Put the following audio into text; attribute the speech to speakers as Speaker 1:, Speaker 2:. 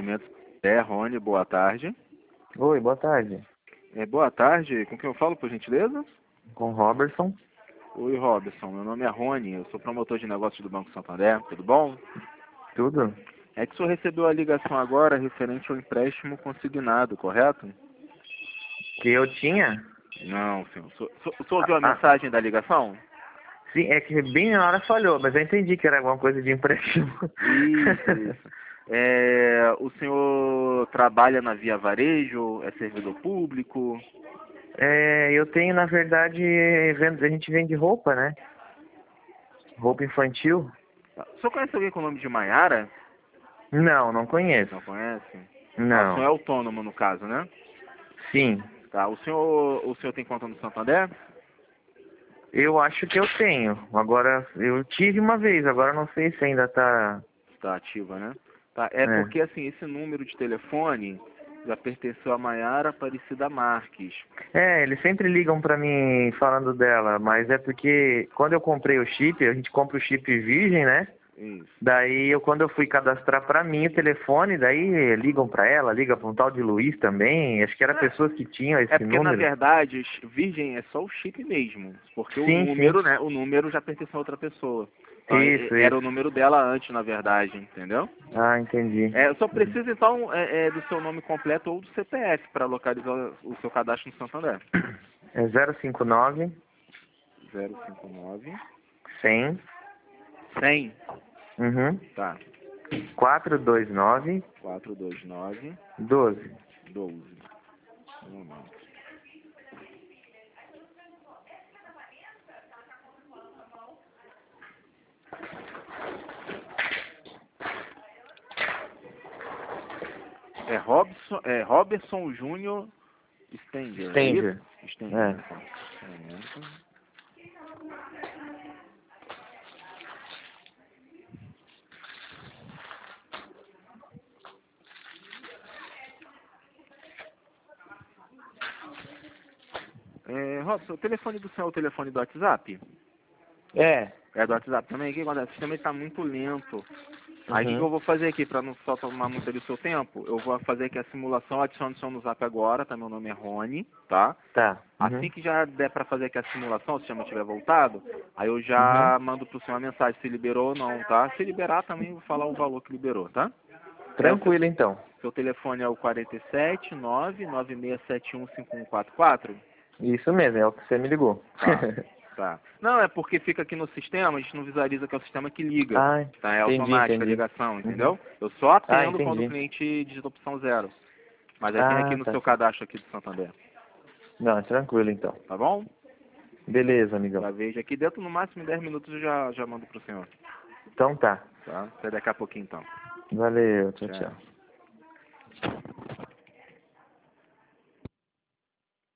Speaker 1: atendimento. É, Rony, boa tarde.
Speaker 2: Oi, boa tarde.
Speaker 1: Boa tarde, com quem eu falo, por gentileza?
Speaker 2: Com Robertson.
Speaker 1: Oi, Robson, meu nome é Rony, eu sou promotor de negócios do Banco Santander, tudo bom?
Speaker 2: Tudo?
Speaker 1: É que o senhor recebeu a ligação agora referente ao empréstimo consignado, correto?
Speaker 2: Que eu tinha?
Speaker 1: Não, senhor. O senhor ouviu a
Speaker 2: Ah,
Speaker 1: mensagem da ligação?
Speaker 2: sim, é que bem na hora falhou, mas eu entendi que era alguma coisa de empréstimo.
Speaker 1: Isso. O senhor trabalha na Via Varejo, é servidor público?
Speaker 2: Eu tenho, na verdade, a gente vende roupa, né? Roupa infantil.
Speaker 1: O senhor conhece alguém com o nome de Maiara?
Speaker 2: Não, não conheço.
Speaker 1: Não conhece? Ah, o senhor
Speaker 2: Não.
Speaker 1: é autônomo no caso, né?
Speaker 2: Sim,
Speaker 1: Tá. O senhor tem conta no Santander?
Speaker 2: eu acho que eu tenho. Agora, eu tive uma vez, agora não sei se ainda tá...
Speaker 1: Está ativa, né? Tá. É
Speaker 2: É.
Speaker 1: porque assim, esse número de telefone já pertenceu a Maiara Aparecida Marques.
Speaker 2: Eles sempre ligam pra mim falando dela, mas é porque quando eu comprei o chip, a gente compra o chip virgem, né?
Speaker 1: Isso.
Speaker 2: Daí, quando eu fui cadastrar pra mim o telefone, daí ligam pra ela, liga pra um tal de Luiz também, acho que era pessoas que tinham
Speaker 1: É
Speaker 2: esse
Speaker 1: porque na
Speaker 2: número.
Speaker 1: verdade Virgem é só o chip mesmo, porque o
Speaker 2: Sim, sim.
Speaker 1: número, né? O número já pertence a outra pessoa. Então,
Speaker 2: Isso,
Speaker 1: era o
Speaker 2: isso.
Speaker 1: número dela antes, na verdade, entendeu?
Speaker 2: Ah, entendi.
Speaker 1: Eu só preciso então do seu nome completo ou do CPF para localizar o seu cadastro no Santander.
Speaker 2: É 059
Speaker 1: 059
Speaker 2: 100
Speaker 1: 100,
Speaker 2: uhum,
Speaker 1: tá?
Speaker 2: 429
Speaker 1: 429
Speaker 2: 12.
Speaker 1: 12. Um momento. Robertson Júnior Stenger, é
Speaker 2: Stranger.
Speaker 1: isso? Stenger,
Speaker 2: É.
Speaker 1: tá. Um momento. Robson, o telefone do senhor é o telefone do WhatsApp?
Speaker 2: É.
Speaker 1: É do WhatsApp também? O que acontece? O sistema está muito lento. Aí o que eu
Speaker 2: Uhum.
Speaker 1: vou fazer aqui, para não só tomar muito do seu tempo? Eu vou fazer aqui a simulação, adiciono o seu no Zap agora, tá? Meu nome é Rony, tá?
Speaker 2: Tá.
Speaker 1: Assim
Speaker 2: Uhum.
Speaker 1: que já der para fazer aqui a simulação, se o sistema tiver voltado, aí eu
Speaker 2: Uhum.
Speaker 1: já mando pro senhor a mensagem se liberou ou não, tá? Se liberar também eu vou falar o valor que liberou, tá?
Speaker 2: Tranquilo, então.
Speaker 1: Seu telefone é o 47 99671 5144?
Speaker 2: Isso mesmo, é o que você me ligou.
Speaker 1: Tá, tá. Não, é porque fica aqui no sistema, a gente não visualiza que é o sistema que liga.
Speaker 2: Ah,
Speaker 1: Tá? É
Speaker 2: entendi,
Speaker 1: automática a
Speaker 2: entendi.
Speaker 1: ligação,
Speaker 2: Uhum.
Speaker 1: entendeu? Eu só
Speaker 2: Ah,
Speaker 1: atendo quando o
Speaker 2: entendi.
Speaker 1: cliente digita opção 0. Mas aí tem aqui
Speaker 2: Ah,
Speaker 1: no
Speaker 2: tá
Speaker 1: seu
Speaker 2: certo.
Speaker 1: cadastro aqui do Santander.
Speaker 2: Não, tranquilo, então.
Speaker 1: Tá bom?
Speaker 2: Beleza, amigão.
Speaker 1: Já vejo aqui dentro, no máximo em 10 minutos eu já mando pro senhor.
Speaker 2: Então tá.
Speaker 1: Tá? Até daqui a pouquinho então.
Speaker 2: Valeu, tchau,
Speaker 1: Tchau.
Speaker 2: tchau.